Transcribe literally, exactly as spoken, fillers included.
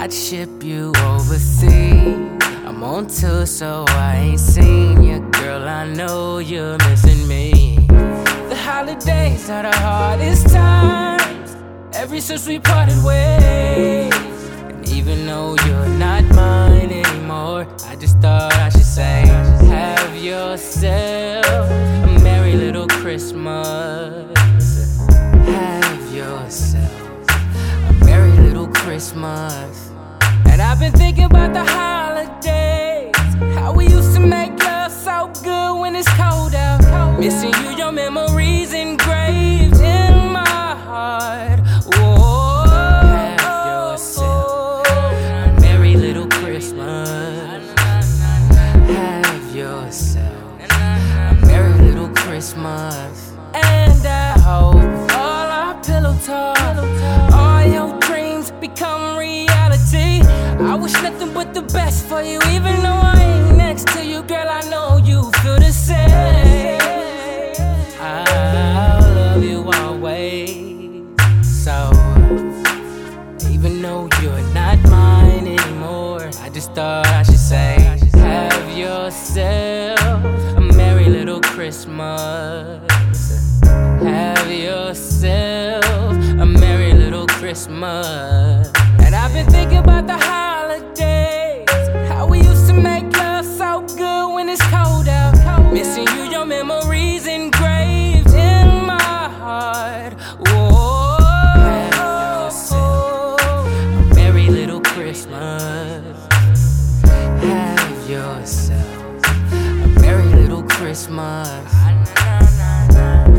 I'd ship you overseas. I'm on tour, so I ain't seen you. Girl, I know you're missing me. The holidays are the hardest times ever since we parted ways. And even though you're not mine anymore, I just thought I should say, have yourself a merry little Christmas. Have yourself a merry little Christmas. And I've been thinking about the holidays, how we used to make love so good when it's cold out. Missing you, your memories engraved in my heart. Whoa. Have yourself a merry little Christmas. Have yourself a merry little Christmas. And I hope all our pillow talk, all your dreams become reality. I wish nothing but the best for you, even though I ain't next to you, girl. I know you feel the same. I'll love you always. So, even though you're not mine anymore, I just thought I should say, have yourself a merry little Christmas. Have yourself a merry little Christmas. And I've been thinking about the holidays, how we used to make love so good when it's cold out. Missing you, your memories engraved in my heart. Whoa. Have yourself a merry little Christmas. Have yourself a merry little Christmas.